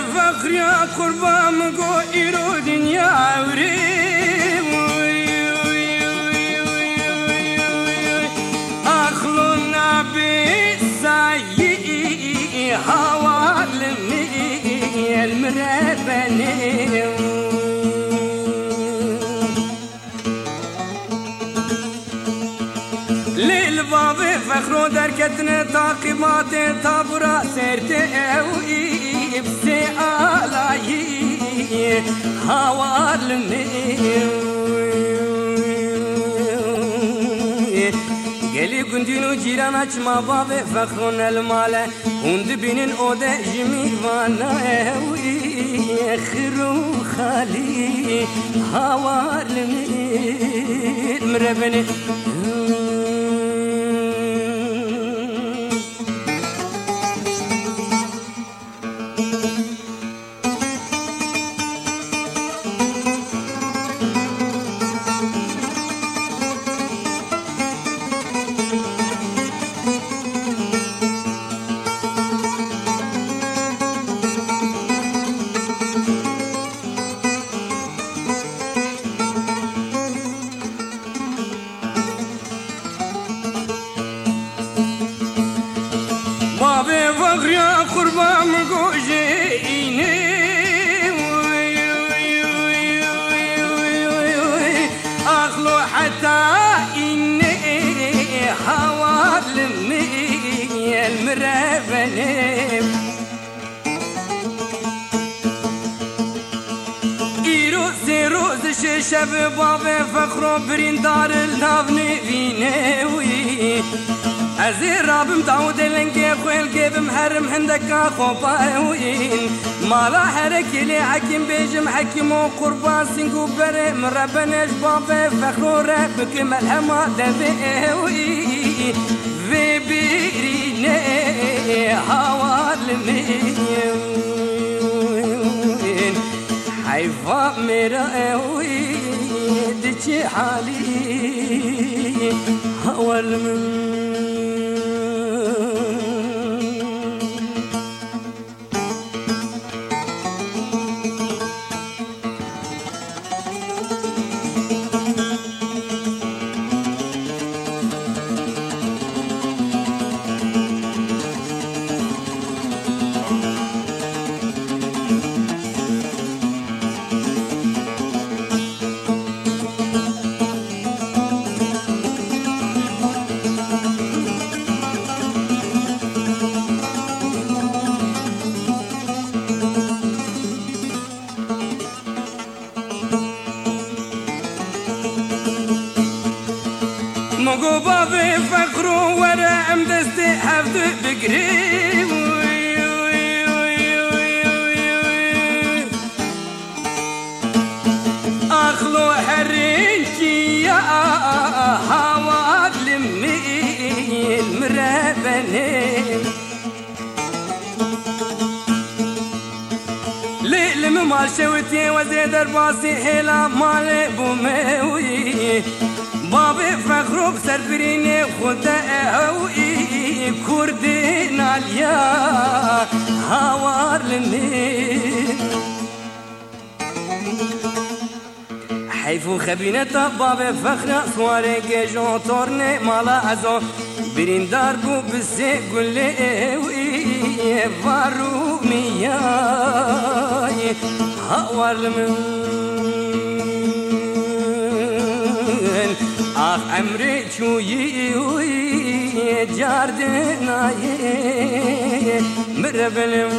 فخر يا قربان مقو إيرو دنيا عوري أخلونا بالسايي حوالمي المربني للبابي فخرو دركتنا تعقيبات طابرا سيرت اوي بسي آلاي حوالمي قالي كنتينو جيران اچما بابي فخرون المالا كنت بينن اودا جمي وانا اوي خرو خالي حوالمي مربني بابي فخر يا قربان مقوجيني أخلو حتى إني حوالمي المربني روز شب بابي فخرو برين دار النافني فيني ازي رابم داود لنجي خويل جيبم حرم هندك خوباوين مالا حركي لي حكيم بيجم حكيم وقربان سنقو بري مربنش بابي فخرو ربك ملهما دبيوي في بيريني حوالمين حيفا مراوي دجي حالي حوالمين مقو بابي فخرو ورا امدستي حفظ بقري اخلو حرينكي يا حواد لمي المربني ليلم مال شوتي وزيد رباسي حيلا مالي بوموي بابي فخرو بسر بريني خدا اوي كردي ناليا هاوار لمي حيفو خبينة بابي فخر سواري جيجون تورني مالا ازو برين داربو بسي قولي اوي فارو مياي هاوار لمي آخ عمري شوي جاردناي مربلم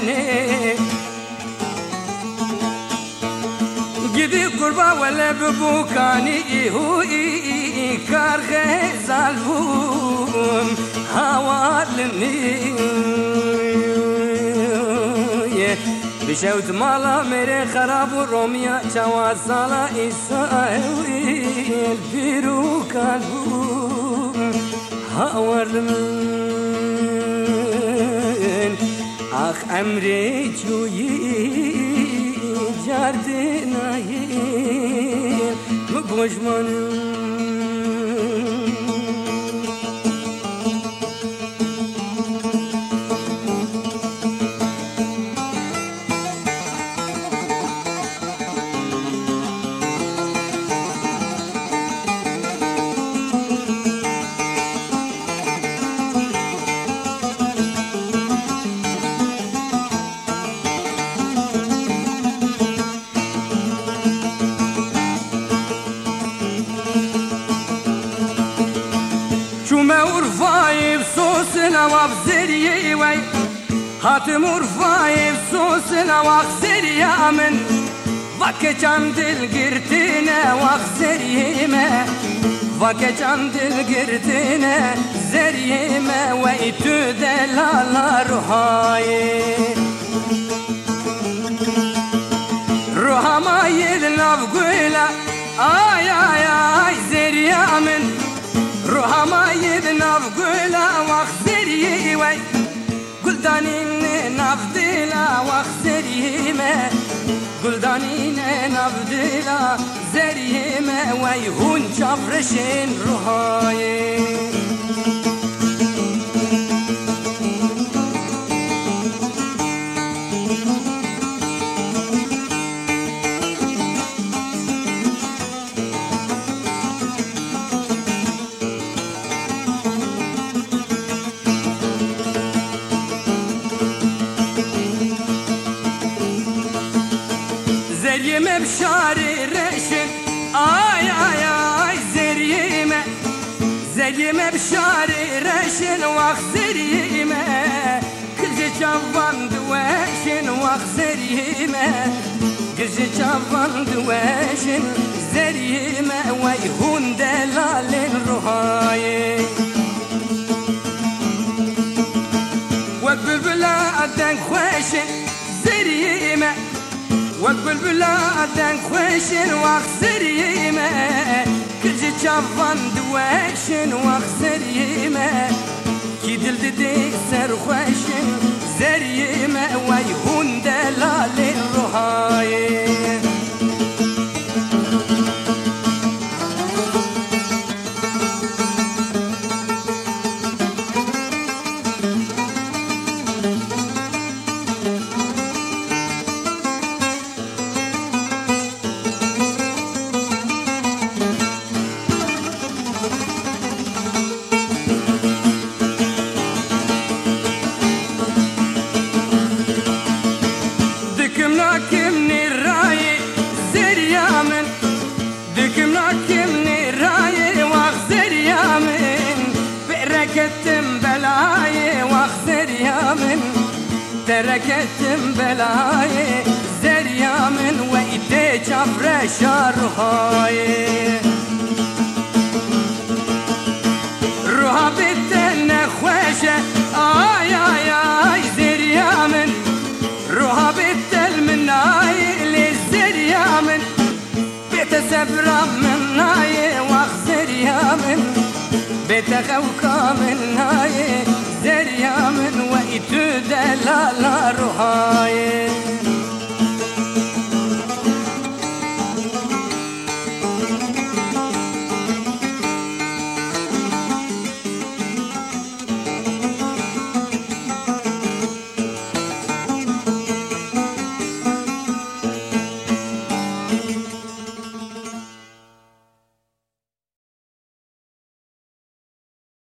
وشني قدي قربا ولا ببوكاني هوي كار غزال بوم هوالني بشوت مالا میره خراب و رومیا چواد سالا ایساوی الفیرو کالبوم هاورد من آخ امری جویی جاردنایی مگوشمانم وابزري وي هاتم ورفاي بسوسنا واخزري من فك جند القرتنا واخزري ما فك جند القرتنا زري ما ويتو دلال روحاي روحا ما يدنا بقولا آي آي آي زري من روحا ما يدنا بقولا واخزري وي قلدانين نفدلا واخزري ما قلدانين نفدلا زري ما ويهون جبرشين روحاي زريمة بشاري رشن آي آي آي زريمة زريمة بشاري رشن واخ زريمة كل جوان دواشن واخ زريمة كل جوان دواشن زريمة ويهون دلال روحاي وقبل بلا أدن خوشن زريمة وقبل بلادن خوشن واخسر يما كل جوان دواشن واخسر يما كي دل ديك سر خوشن زر يما ويهون دلال الروحاي تركتم بلاي واخسر يا من تركتم بلاي زر يا من ويتي جبر شرهاي روها بتنا خوشه آي آي آي زر يا من روها بتل مناي للزر يا من بتسبر مناي واخسر يا من بتغوكا من هاي زريا من ويتو دلال روحاي